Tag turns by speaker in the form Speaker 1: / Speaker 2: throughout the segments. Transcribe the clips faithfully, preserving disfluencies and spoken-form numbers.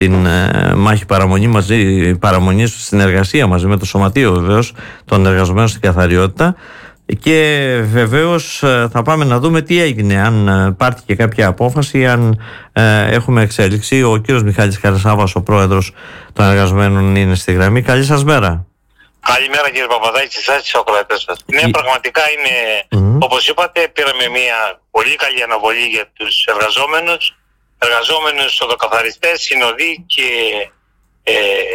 Speaker 1: την ε, μάχη παραμονή μαζί, παραμονής, συνεργασία μαζί με το Σωματείο βεβαίως των εργαζομένων στην καθαριότητα. Και βεβαίως θα πάμε να δούμε τι έγινε, αν υπάρχει και κάποια απόφαση, αν ε, έχουμε εξέλιξη. Ο κύριος Μιχάλης Χαρισάβας, ο πρόεδρος των εργαζομένων, είναι στη γραμμή. Καλή σας μέρα.
Speaker 2: Καλημέρα κύριε Παπαδάκη, εσάς και στους ακροατές σας. Ναι, πραγματικά είναι, mm-hmm. όπως είπατε, πήραμε μια πολύ καλή αναβολή για τους εργαζόμενους, εργαζόμενους οδοκαθαριστές, συνοδοί και ε,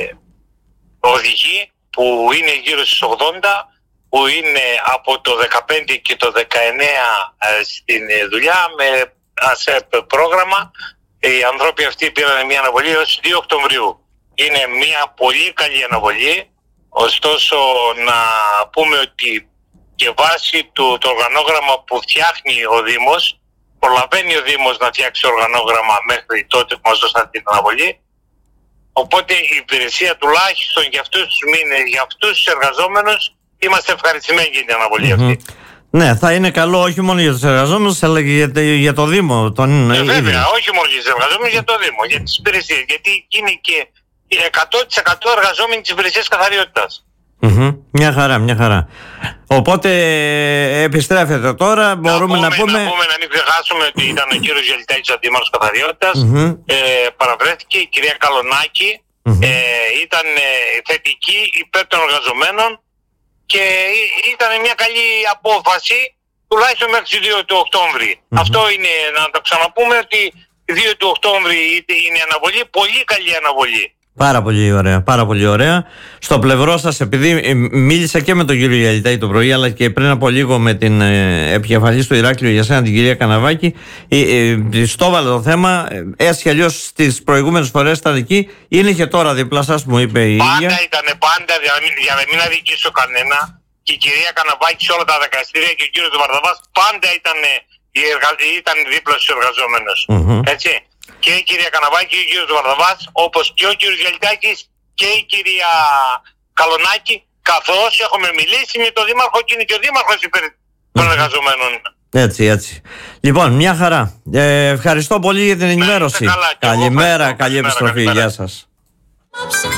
Speaker 2: οδηγοί που είναι γύρω στους ογδόντα, που είναι από το δεκαπέντε και το δεκαεννέα ε, στην δουλειά με ΑΣΕΠ πρόγραμμα. Οι ανθρώποι αυτοί πήραν μια αναβολή έως δύο Οκτωβρίου. Είναι μια πολύ καλή αναβολή. Ωστόσο να πούμε ότι και βάσει του το οργανόγραμμα που φτιάχνει ο Δήμος, προλαβαίνει ο Δήμος να φτιάξει οργανόγραμμα μέχρι τότε που μας δώσαν την αναβολή. Οπότε η υπηρεσία τουλάχιστον για αυτούς τους μήνες, για αυτούς τους εργαζόμενους, είμαστε ευχαριστημένοι για την αναβολή mm-hmm. αυτή. Ναι, θα είναι καλό όχι μόνο για τους εργαζόμενους, αλλά και για, για το Δήμο. Τον ε, βέβαια, όχι μόνο για τους εργαζόμενους, για το Δήμο, για τις υπηρεσίες. Γιατί είναι και εκατό τοις εκατό εργαζόμενοι της υπηρεσίας καθαριότητας. Mm-hmm.
Speaker 1: Μια χαρά, μια χαρά. Οπότε επιστρέφετε τώρα, μπορούμε να, να πούμε...
Speaker 2: Να πούμε να μην ξεχάσουμε ότι ήταν ο κύριος Γελιτάκης, ο Δήμαρχος Καθαριότητας, mm-hmm. ε, παραβρέθηκε, η κυρία Καλονάκη, mm-hmm. ε, ήταν ε, θετική υπέρ των εργαζομένων και ήταν μια καλή απόφαση, τουλάχιστον μέχρι τις δύο του Οκτώβρη. Mm-hmm. Αυτό είναι, να το ξαναπούμε, ότι δύο του Οκτώβρη είναι αναβολή, πολύ καλή αναβολή.
Speaker 1: Πάρα πολύ ωραία, πάρα πολύ ωραία. Στο πλευρό σας, επειδή μίλησα και με τον κύριο Γελιτάκη το πρωί, αλλά και πριν από λίγο με την ε, επικεφαλής του Ηράκλειου για σένα, την κυρία Καναβάκη, ε, ε, στο έβαλε το θέμα, έτσι κι αλλιώς στις προηγούμενες φορές ήταν εκεί, είναι και τώρα δίπλα σας, μου είπε η
Speaker 2: πάντα
Speaker 1: ίδια.
Speaker 2: Πάντα ήταν, πάντα, για να μην αδικήσω κανένα, και η κυρία Καναβάκη σε όλα τα δικαστήρια και ο κύριος Βαρδαβάς πάντα ήταν, ήταν δίπλα στους εργαζόμενους. Mm-hmm. Έτσι. Και η κυρία Καναβάκη και ο κύριος Βαρδαβάς, όπως και ο κύριος Γελιτάκης και η κυρία Καλονάκη, καθώς έχουμε μιλήσει με τον Δήμαρχο και είναι και ο Δήμαρχος υπέρ των εργαζομένων.
Speaker 1: Έτσι, έτσι. Λοιπόν, μια χαρά. Ε, ευχαριστώ πολύ για την ενημέρωση.
Speaker 2: Καλά,
Speaker 1: καλημέρα, καλή επιστροφή. Γεια σας.